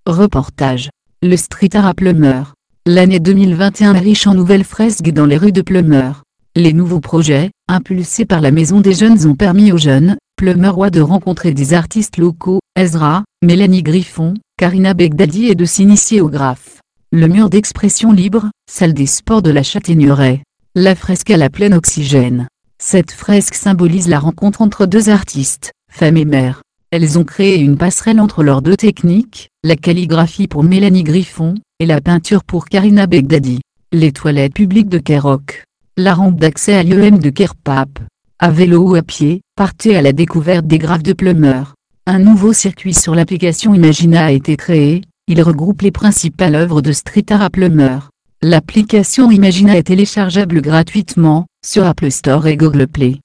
Reportage. Le street art à Pleumeur. L'année 2021 est riche en nouvelles fresques dans les rues de Pleumeur. Les nouveaux projets, impulsés par la Maison des Jeunes, ont permis aux jeunes Pleumeurois de rencontrer des artistes locaux, Ezra, Mélanie Griffon, Karina Begdadi, et de s'initier au graphe. Le mur d'expression libre, salle des sports de la Châtaigneraie. La fresque à la pleine oxygène. Cette fresque symbolise la rencontre entre deux artistes, femme et mère. Elles ont créé une passerelle entre leurs deux techniques, la calligraphie pour Mélanie Griffon, et la peinture pour Karina Begdadi. Les toilettes publiques de Kerok. La rampe d'accès à l'IEM de Kerpape. À vélo ou à pied, partez à la découverte des graphes de Pleumeur. Un nouveau circuit sur l'application Imagina a été créé, il regroupe les principales œuvres de street art à Pleumeur. L'application Imagina est téléchargeable gratuitement, sur Apple Store et Google Play.